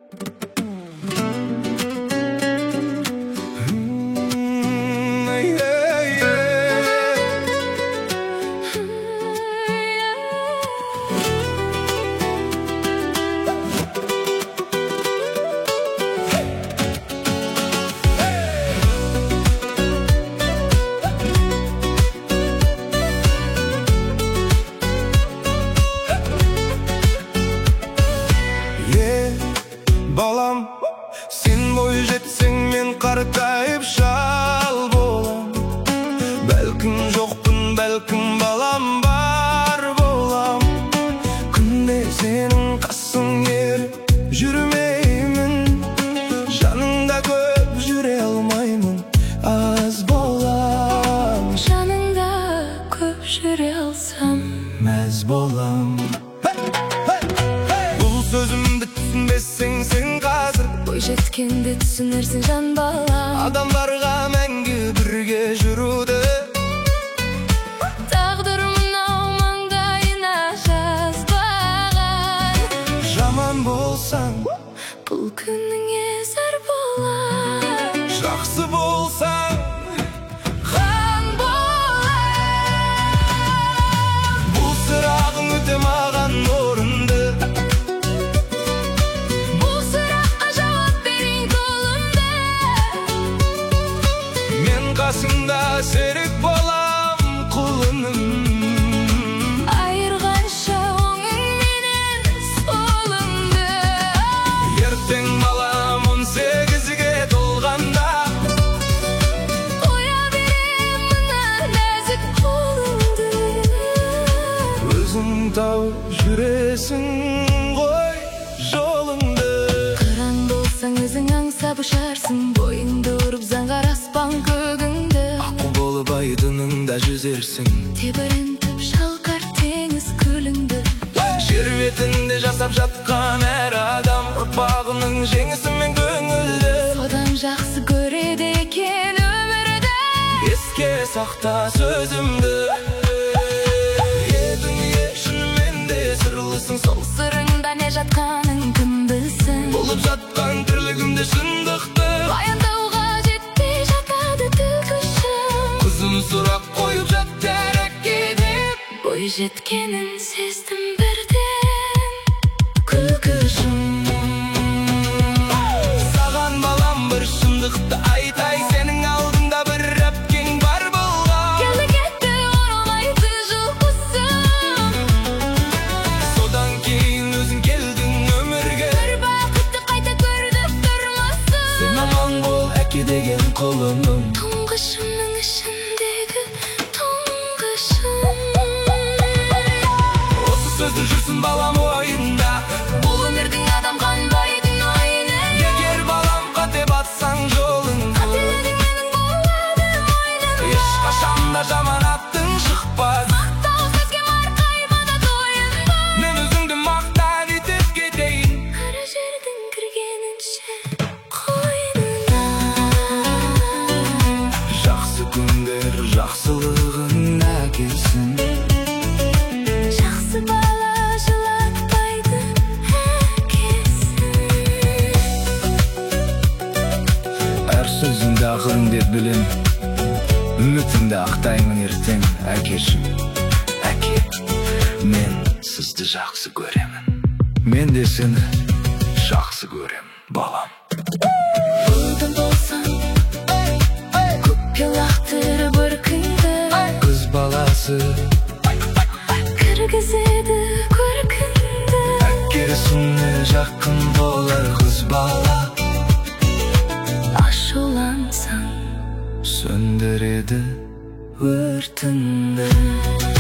Балам, сен бой жетсең мен қартайып шал болам. Бәлкім жоқпын, бәлкім балам бар болам. Күнде сенің қасың еріп жүрмеймін, жаныңда көп жүре алмаймын, аз болам. Жаныңда көп жүре алсам мәз болам. Бұл сөзімді түсінбесең сен қазір, бой жеткенде түсінерсің жан балам. Адамдарға мәңгі бірге жүруді Тағдыр мынау маңдайына жазбаған. Жаман болсаң Бұл күніңе зар болар. Жақсы болсаң хан болар. бұл сұрағың өте маған орынды. Бұл сұраққа жауап берейін қолымды. Мен қасыңда серік болам құлыным. Айырғанша оңың менен солыңды. Ертең балам 18-ге толғанда, Қоя берем мына нәзік қолыңды. өзің тауып жүресің ғой жолыңды. Қыран болсаң өзің аңсап ұшарсың, бойыңды ұрып заңғар аспан көгіңді. Аққу болып айдыныңда жүзерсің, Тебірентіп шалқар теңіз көліңді. жер бетінде жасап жатқан әр адам ұрпағының жеңісімен көңілді. Содан жақсы көреді екен өмірді. Еске сақта сөзімді. Дүние шынымен де сырлысың, сол Сырыңда не жатқанын кім білсін. болып жатқан тірлігімде шындықты Баяндауға жетпей жатады тіл күшім. ұзын сұрақ қойып жатты әрекет деп. Бой жеткенін сездім бірден. Күлкішім Саған балам бір шындықты айтай, сенің алдыңда бір әпкең бар болған. келді кетті оралмайтын жұлқысым. Содан кейін өзің келдің өмірге, Бір бақытты қайта көрдік тұрмасын. сен аман бол әке деген құлыным. Тұңғышымның ішіндегі тұңғышым. Осы сөзді жүрсін балам ойында, Бұл өмірдің адам қанбайтын ойыны. егер балам қате батсаң жолың, Қателігің менің болады мойныма. ешқашан да жаман аттың шықпас. Мақтау сөзге марқаймада тойынба. Мен өзіңді мақтан етіп кетейін, Қара жердің кіргенінше қойнына. жақсы күндер жақсылығын әкелсін. Жақсы бала жылатпайды әкесін. Әр сөзіңді ақырын деп білем, үмітіңді ақтаймын ертең әкешім. Әке, мен сізді жақсы көремін, мен де сені жақсы көремін балам. Бұлдың болсаң көкке лақтырып бір күнді. Қыз баласы Кіргізеді көркіңді. әкесіне жақын болар қыз бала. Ашулансаң Сөндіреді өртіңді.